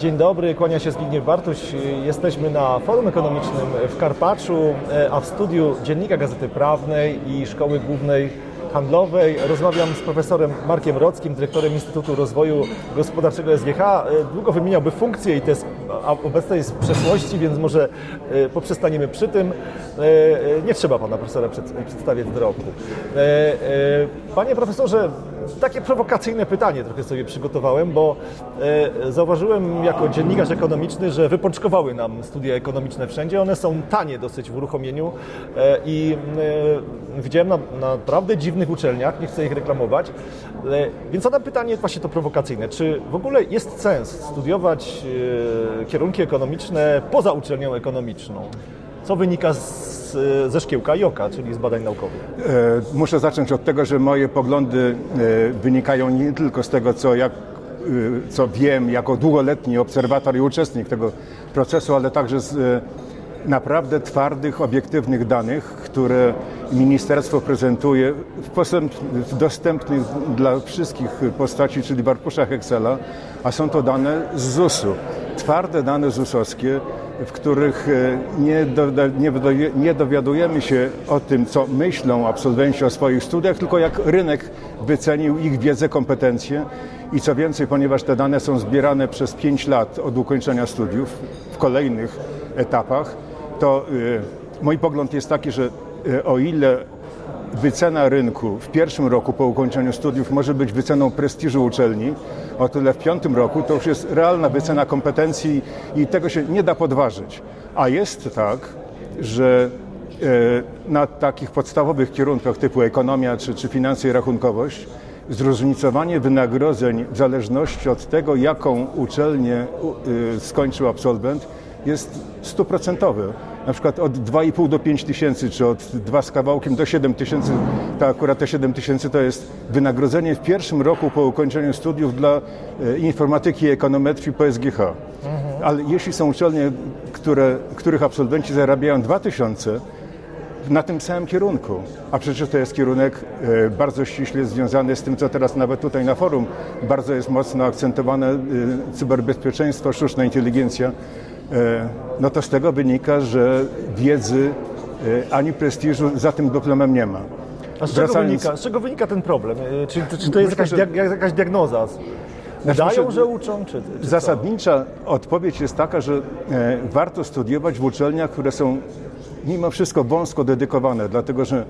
Dzień dobry, kłania się Zbigniew Bartuś. Jesteśmy na Forum Ekonomicznym w Karpaczu, a w studiu Dziennika Gazety Prawnej i Szkoły Głównej Handlowej. Rozmawiam z profesorem Markiem Rockim, dyrektorem Instytutu Rozwoju Gospodarczego SGH. Długo wymieniałby funkcje i te obecne jest w przeszłości, więc może poprzestaniemy przy tym. Nie trzeba pana profesora przedstawiać z roku. Panie profesorze, takie prowokacyjne pytanie trochę sobie przygotowałem, bo zauważyłem jako dziennikarz ekonomiczny, że wypączkowały nam studia ekonomiczne wszędzie. One są tanie dosyć w uruchomieniu i widziałem na naprawdę dziwnych uczelniach, nie chcę ich reklamować, więc zadam pytanie właśnie to prowokacyjne. Czy w ogóle jest sens studiować kierunki ekonomiczne poza uczelnią ekonomiczną? Co wynika ze szkiełka IOKA, czyli z badań naukowych? Muszę zacząć od tego, że moje poglądy wynikają nie tylko z tego, co wiem jako długoletni obserwator i uczestnik tego procesu, ale także z naprawdę twardych, obiektywnych danych, które ministerstwo prezentuje w dostępnych dla wszystkich postaci, czyli w arkuszach Excela, a są to dane z ZUS-u. Twarde dane ZUS-owskie, w których nie dowiadujemy się o tym, co myślą absolwenci o swoich studiach, tylko jak rynek wycenił ich wiedzę, kompetencje. I co więcej, ponieważ te dane są zbierane przez 5 lat od ukończenia studiów w kolejnych etapach, to mój pogląd jest taki, że o ile wycena rynku w pierwszym roku po ukończeniu studiów może być wyceną prestiżu uczelni, o tyle w 5. roku to już jest realna wycena kompetencji i tego się nie da podważyć. A jest tak, że na takich podstawowych kierunkach typu ekonomia czy finanse i rachunkowość zróżnicowanie wynagrodzeń w zależności od tego, jaką uczelnię skończył absolwent, jest 100%. Na przykład od 2,5 do 5 tysięcy, czy od 2 z kawałkiem do 7 tysięcy, to akurat te 7 tysięcy to jest wynagrodzenie w pierwszym roku po ukończeniu studiów dla informatyki i ekonometrii po SGH. Ale jeśli są uczelnie, których absolwenci zarabiają 2 tysiące na tym samym kierunku, a przecież to jest kierunek bardzo ściśle związany z tym, co teraz nawet tutaj na forum bardzo jest mocno akcentowane, cyberbezpieczeństwo, sztuczna inteligencja, no to z tego wynika, że wiedzy ani prestiżu za tym dyplomem nie ma. A z czego wynika ten problem? Czy to jest jakaś diagnoza? Udają, że uczą? Czy zasadnicza odpowiedź jest taka, że warto studiować w uczelniach, które są mimo wszystko wąsko dedykowane, dlatego że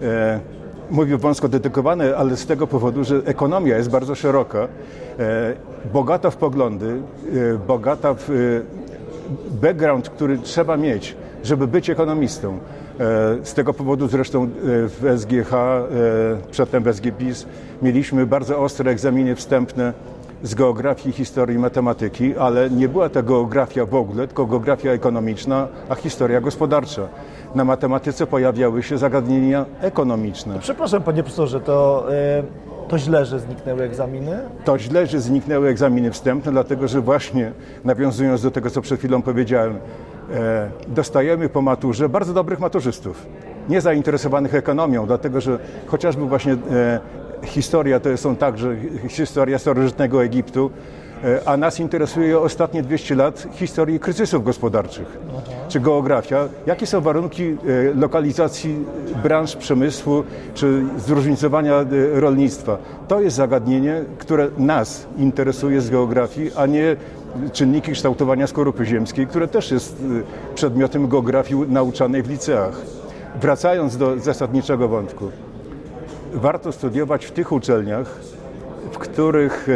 mówię wąsko dedykowane, ale z tego powodu, że ekonomia jest bardzo szeroka, bogata w poglądy, bogata w background, który trzeba mieć, żeby być ekonomistą. Z tego powodu zresztą w SGH, przedtem w SGPiS, mieliśmy bardzo ostre egzaminy wstępne z geografii, historii i matematyki, ale nie była to geografia w ogóle, tylko geografia ekonomiczna, a historia gospodarcza. Na matematyce pojawiały się zagadnienia ekonomiczne. Przepraszam, panie profesorze, to źle, że zniknęły egzaminy? To źle, że zniknęły egzaminy wstępne, dlatego że właśnie nawiązując do tego, co przed chwilą powiedziałem, dostajemy po maturze bardzo dobrych maturzystów, niezainteresowanych ekonomią, dlatego że chociażby właśnie historia to są także historia starożytnego Egiptu, a nas interesuje ostatnie 200 lat historii kryzysów gospodarczych, czy geografia. Jakie są warunki lokalizacji branż przemysłu, czy zróżnicowania rolnictwa? To jest zagadnienie, które nas interesuje z geografii, a nie czynniki kształtowania skorupy ziemskiej, które też jest przedmiotem geografii nauczanej w liceach. Wracając do zasadniczego wątku. Warto studiować w tych uczelniach, w których,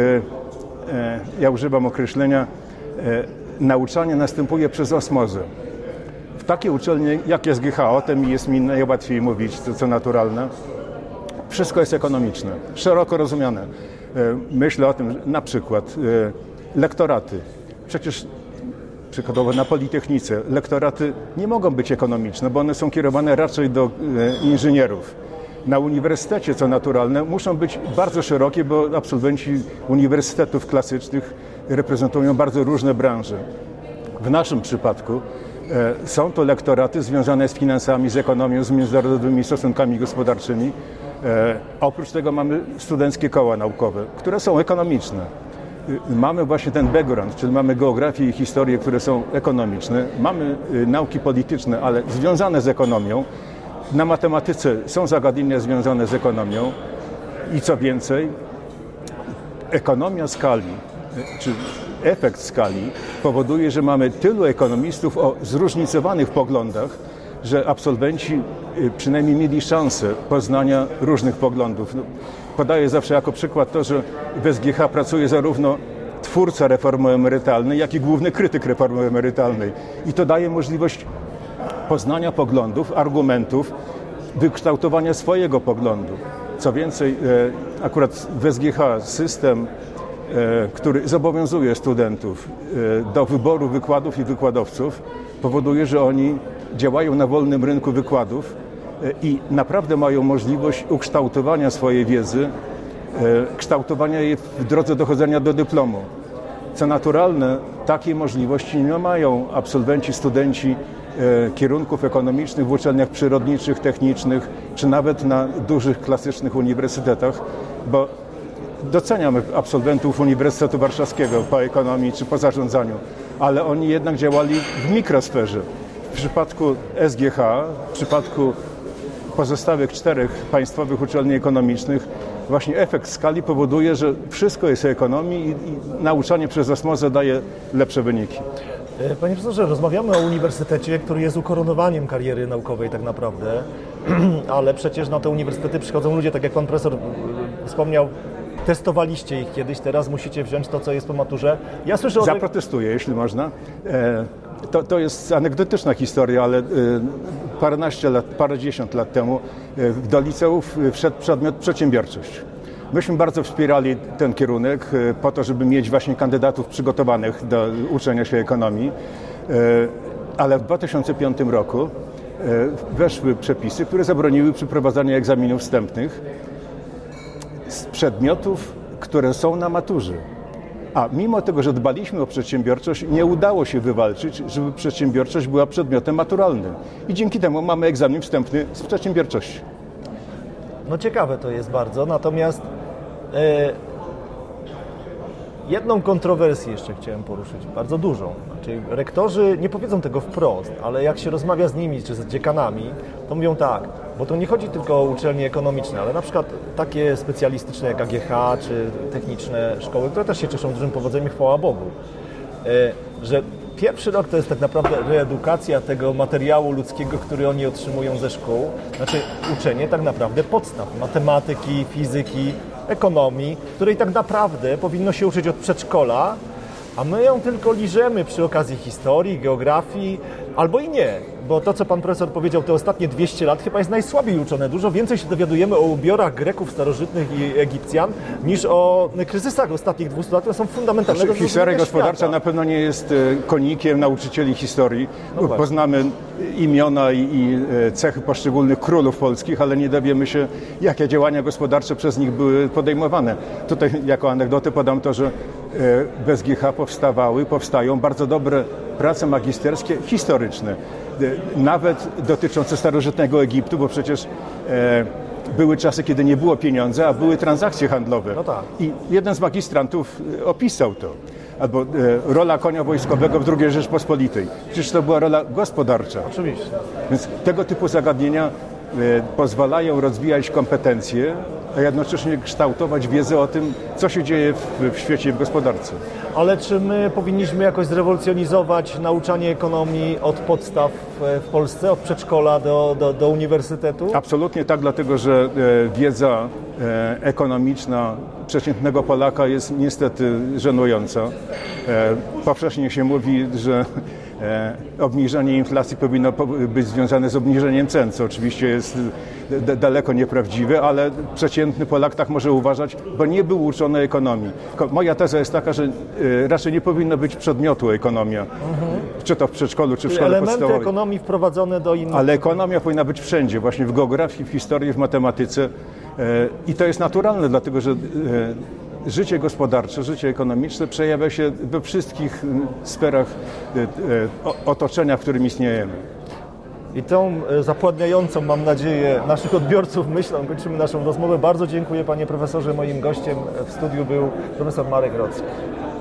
ja używam określenia, nauczanie następuje przez osmozę. W takie uczelnie jak SGH, o tym jest mi najłatwiej mówić, co naturalne, wszystko jest ekonomiczne, szeroko rozumiane. Myślę o tym, na przykład lektoraty. Przecież przykładowo na Politechnice lektoraty nie mogą być ekonomiczne, bo one są kierowane raczej do inżynierów. Na uniwersytecie, co naturalne, muszą być bardzo szerokie, bo absolwenci uniwersytetów klasycznych reprezentują bardzo różne branże. W naszym przypadku są to lektoraty związane z finansami, z ekonomią, z międzynarodowymi stosunkami gospodarczymi. Oprócz tego mamy studenckie koła naukowe, które są ekonomiczne. mamy właśnie ten background, czyli mamy geografię i historię, które są ekonomiczne, mamy nauki polityczne, ale związane z ekonomią. Na matematyce są zagadnienia związane z ekonomią i co więcej, ekonomia skali, czy efekt skali powoduje, że mamy tylu ekonomistów o zróżnicowanych poglądach, że absolwenci przynajmniej mieli szansę poznania różnych poglądów. Podaję zawsze jako przykład to, że w SGH pracuje zarówno twórca reformy emerytalnej, jak i główny krytyk reformy emerytalnej. I to daje możliwość poznania poglądów, argumentów, wykształtowania swojego poglądu. Co więcej, akurat w SGH system, który zobowiązuje studentów do wyboru wykładów i wykładowców, powoduje, że oni działają na wolnym rynku wykładów i naprawdę mają możliwość ukształtowania swojej wiedzy, kształtowania jej w drodze dochodzenia do dyplomu. Co naturalne, takiej możliwości nie mają absolwenci, studenci kierunków ekonomicznych w uczelniach przyrodniczych, technicznych, czy nawet na dużych, klasycznych uniwersytetach, bo doceniam absolwentów Uniwersytetu Warszawskiego po ekonomii czy po zarządzaniu, ale oni jednak działali w mikrosferze. W przypadku SGH, w przypadku pozostałych 4 państwowych uczelni ekonomicznych, właśnie efekt skali powoduje, że wszystko jest o ekonomii i nauczanie przez osmozę daje lepsze wyniki. Panie profesorze, rozmawiamy o uniwersytecie, który jest ukoronowaniem kariery naukowej tak naprawdę, ale przecież na te uniwersytety przychodzą ludzie, tak jak pan profesor wspomniał, testowaliście ich kiedyś, teraz musicie wziąć to, co jest po maturze. Ja słyszę o Zaprotestuję, jeśli można. To jest anegdotyczna historia, ale parędziesiąt lat temu do liceów wszedł przedmiot przedsiębiorczość. Myśmy bardzo wspierali ten kierunek po to, żeby mieć właśnie kandydatów przygotowanych do uczenia się ekonomii, ale w 2005 roku weszły przepisy, które zabroniły przeprowadzania egzaminów wstępnych z przedmiotów, które są na maturze. A mimo tego, że dbaliśmy o przedsiębiorczość, nie udało się wywalczyć, żeby przedsiębiorczość była przedmiotem maturalnym. I dzięki temu mamy egzamin wstępny z przedsiębiorczości. No ciekawe to jest bardzo, natomiast jedną kontrowersję jeszcze chciałem poruszyć, bardzo dużą. Znaczy, rektorzy nie powiedzą tego wprost, ale jak się rozmawia z nimi czy z dziekanami, to mówią tak, bo to nie chodzi tylko o uczelnie ekonomiczne, ale na przykład takie specjalistyczne jak AGH czy techniczne szkoły, które też się cieszą dużym powodzeniem, chwała Bogu, że pierwszy rok to jest tak naprawdę reedukacja tego materiału ludzkiego, który oni otrzymują ze szkół, znaczy uczenie tak naprawdę podstaw matematyki, fizyki, ekonomii, której tak naprawdę powinno się uczyć od przedszkola, a my ją tylko liżemy przy okazji historii, geografii, albo i nie, bo to, co pan profesor powiedział, te ostatnie 200 lat chyba jest najsłabiej uczone. Dużo więcej się dowiadujemy o ubiorach Greków starożytnych i Egipcjan niż o kryzysach ostatnich 200 lat, które są fundamentalne. Znaczy, historia gospodarcza na pewno nie jest konikiem nauczycieli historii. No poznamy imiona i cechy poszczególnych królów polskich, ale nie dowiemy się, jakie działania gospodarcze przez nich były podejmowane. Tutaj jako anegdotę podam to, że w SGH powstają bardzo dobre prace magisterskie historyczne, nawet dotyczące starożytnego Egiptu, bo przecież były czasy, kiedy nie było pieniądza, a były transakcje handlowe. No tak. I jeden z magistrantów opisał to. Albo rola konia wojskowego w II Rzeczpospolitej. Przecież to była rola gospodarcza. Oczywiście. Więc tego typu zagadnienia pozwalają rozwijać kompetencje, a jednocześnie kształtować wiedzę o tym, co się dzieje w świecie, w gospodarce. Ale czy my powinniśmy jakoś zrewolucjonizować nauczanie ekonomii od podstaw w Polsce, od przedszkola do uniwersytetu? Absolutnie tak, dlatego że wiedza ekonomiczna przeciętnego Polaka jest niestety żenująca. Powszechnie się mówi, że obniżenie inflacji powinno być związane z obniżeniem cen, co oczywiście jest daleko nieprawdziwe, ale przeciętny Polak tak może uważać, bo nie był uczony ekonomii. Moja teza jest taka, że raczej nie powinno być przedmiotu ekonomia, czy to w przedszkolu, czy w szkole podstawowej. Elementy ekonomii wprowadzone do innych. Ale ekonomia powinna być wszędzie, właśnie w geografii, w historii, w matematyce i to jest naturalne, dlatego że życie gospodarcze, życie ekonomiczne przejawia się we wszystkich sferach otoczenia, w którym istniejemy. I tą zapładniającą, mam nadzieję, naszych odbiorców myślą kończymy naszą rozmowę. Bardzo dziękuję, panie profesorze. Moim gościem w studiu był profesor Marek Rocki.